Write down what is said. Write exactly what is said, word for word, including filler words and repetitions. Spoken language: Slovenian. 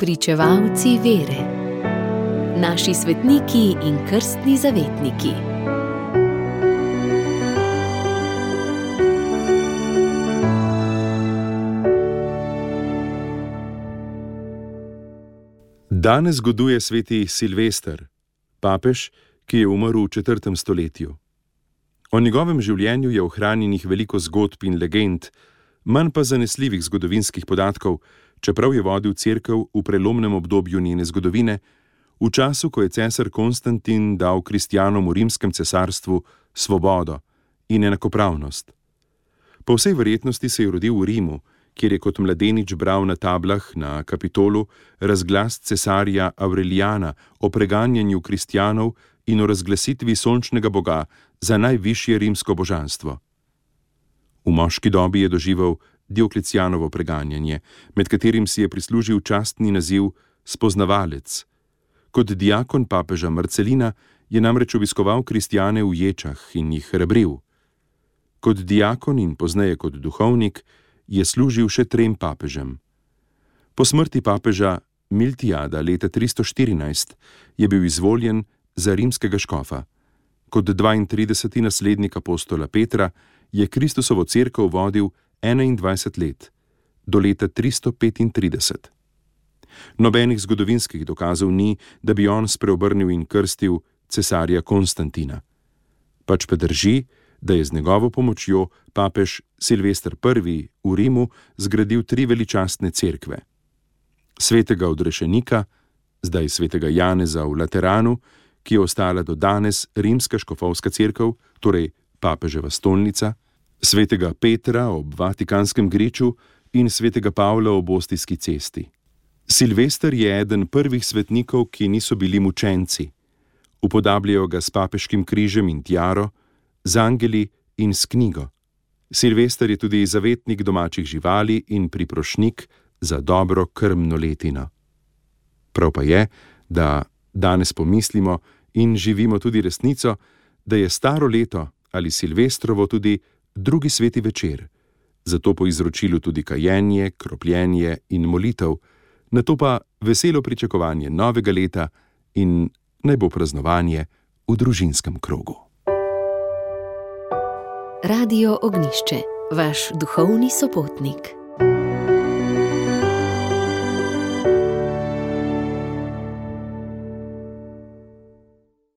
Spričevalci vere. Naši svetniki in krstni zavetniki. Danes goduje sveti Silvester, papež, ki je umrl v četrtem stoletju. O njegovem življenju je ohranjenih veliko zgodb in legend, manj pa zanesljivih zgodovinskih podatkov, čeprav je vodil cerkev v prelomnem obdobju njene zgodovine, v času, ko je cesar Konstantin dal kristjanom v rimskem cesarstvu svobodo in enakopravnost. Po vsej verjetnosti se je rodil v Rimu, kjer je kot mladenič bral na tablah na Kapitolu razglas cesarja Aurelijana o preganjanju kristjanov in o razglasitvi sončnega boga za najvišje rimsko božanstvo. V moški dobi je doživel Dioklecianovo preganjanje, med katerim si je prislužil častni naziv spoznavalec. Kot diakon papeža Marcelina je namreč obiskoval kristjane v ječah in jih hrabril. Kot diakon in pozneje kot duhovnik je služil še trem papežem. Po smrti papeža Miltijada leta tristo štirinajst je bil izvoljen za rimskega škofa. Kot dvaintrideseti naslednik apostola Petra je Kristusovo cerkev vodil enaindvajset let, do leta tristo petintrideset. Nobenih zgodovinskih dokazov ni, da bi on spreobrnil in krstil cesarja Konstantina. Pač pa drži, da je z njegovo pomočjo papež Silvester prvi v Rimu zgradil tri veličastne cerkve. Svetega odrešenika, zdaj svetega Janeza v Lateranu, ki je ostala do danes rimska škofovska cerkev, torej papeževa stolnica, svetega Petra ob Vatikanskem griču in svetega Pavla ob Ostijski cesti. Silvester je eden prvih svetnikov, ki niso bili mučenci. Upodabljajo ga s papeškim križem in tiaro, z angeli in s knjigo. Silvester je tudi zavetnik domačih živali in priprošnik za dobro krmno letino. Prav pa je, da danes pomislimo in živimo tudi resnico, da je staro leto ali Silvestrovo tudi drugi sveti večer, zato po izročilu tudi kajenje, kropljenje in molitev, nato pa veselo pričakovanje novega leta in naj bo praznovanje v družinskem krogu. Radio Ognjišče, vaš duhovni sopotnik.